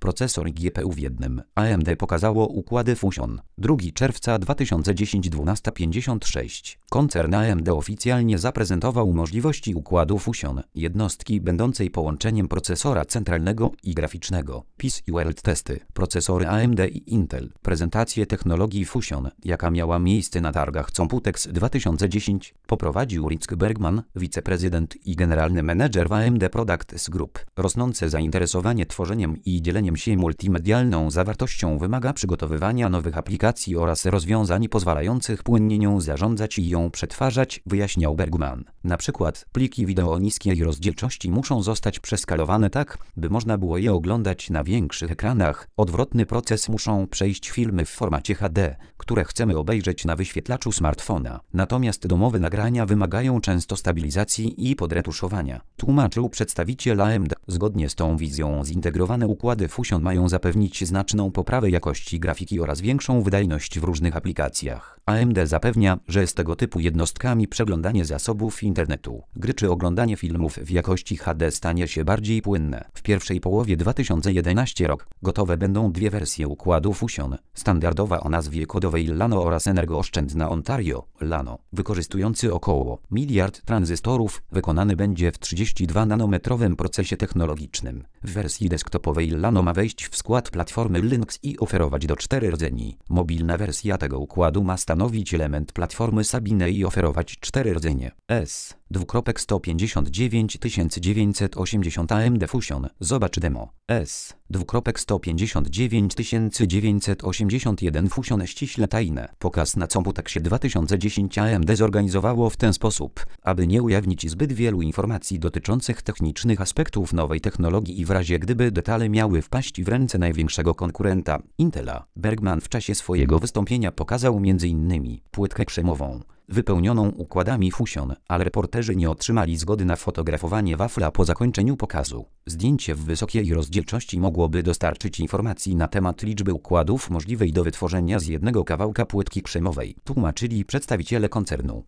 procesor i GPU w jednym. AMD pokazało układy Fusion. 2 czerwca 2010 12:56. Koncern AMD oficjalnie zaprezentował możliwości układu Fusion, jednostki będącej połączeniem procesora centralnego i graficznego. PIS i World Testy. Procesory AMD i Intel. Prezentację technologii Fusion, jaka miała miejsce na targach Computex 2010, poprowadził Rick Bergman, wiceprezydent i generalny menedżer w AMD Products Group. Rosnące zainteresowanie tworzeniem i dzieleniem się multimedialną zawartością wymaga przygotowywania nowych aplikacji oraz rozwiązań pozwalających płynnie nią zarządzać i ją przetwarzać, wyjaśniał Bergman. Na przykład pliki wideo o niskiej rozdzielczości muszą zostać przeskalowane tak, by można było je oglądać na większych ekranach. Odwrotny proces muszą przejść filmy w formacie HD, które chcemy obejrzeć na wyświetlaczu smartfona. Natomiast domowe nagrania wymagają często stabilizacji i podretuszowania, tłumaczył przedstawiciel AMD. Zgodnie z tą wizją zintegrowane układy Fusion mają zapewnić znaczną poprawę jakości grafiki oraz większą wydajność w różnych aplikacjach. AMD zapewnia, że z tego typu jednostkami przeglądanie zasobów internetu, gry czy oglądanie filmów w jakości HD stanie się bardziej płynne. W pierwszej połowie 2011 roku gotowe będą dwie wersje układu Fusion, standardowa o nazwie kodowej Llano oraz energooszczędna Ontario Llano, wykorzystujący około 1 miliard tranzystorów, wykonany będzie w 32-nanometrowym procesie technologicznym. W wersji desktopowej Llano ma wejść w skład platformy Linux i oferować do 4 rdzeni. Mobilna wersja tego układu ma stanowić element platformy Sabine i oferować 4 rdzenie. S:159980 AMD Fusion. Zobacz demo. S:159981 Fusion ściśle tajne. Pokaz na Computexie 2010 AMD zorganizowało w ten sposób, aby nie ujawnić zbyt wielu informacji dotyczących technicznych aspektów nowej technologii i w razie gdyby detale miały wpaść w ręce największego konkurenta, Intela. Bergman w czasie swojego wystąpienia pokazał m.in. płytkę krzemową, wypełnioną układami Fusion, ale reporterzy nie otrzymali zgody na fotografowanie wafla po zakończeniu pokazu. Zdjęcie w wysokiej rozdzielczości mogłoby dostarczyć informacji na temat liczby układów możliwej do wytworzenia z jednego kawałka płytki krzemowej, tłumaczyli przedstawiciele koncernu.